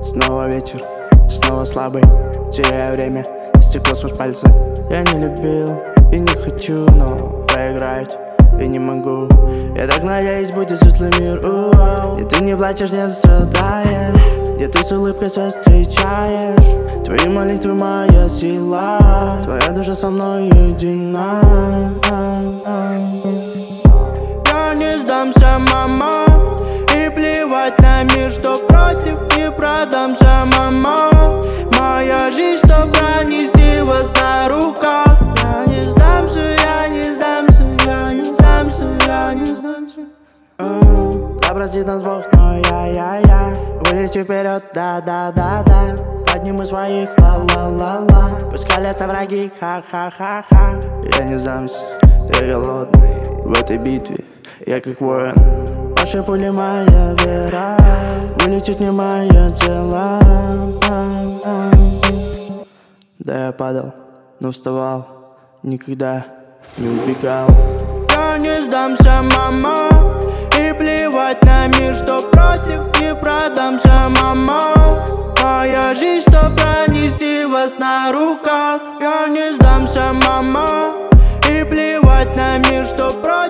Снова вечер, снова слабый, теряю время, стекло сквозь пальцы. Я не любил и не хочу, но проиграть я не могу. Я так надеюсь, будет светлый мир, где ты не плачешь, не страдаешь, где ты с улыбкой свет встречаешь. Твои молитвы моя сила, твоя душа со мной едина. Я не сдамся, мама, и плевать на мир, что против, не продамся, мама. Моя жизнь, чтоб пронести вас на руках. Я не сдамся, я не сдамся, я не сдамся, я не сдамся. Да простит нас Бог, но я вылечу вперед, да-да-да-да. Подниму своих, ла-ла-ла-ла. Пусть колятся враги, ха-ха-ха-ха. Я не сдамся, я голодный в этой битве, я как воин. Ваши пули моя вера, вылечит мне мое тело. Да, я падал, но вставал, никогда не убегал. Я не сдамся, мама, и плевать на мир, что против, не продамся, мама. Моя жизнь, чтоб пронести вас на руках. Я не сдамся, мама, и плевать на мир, что против.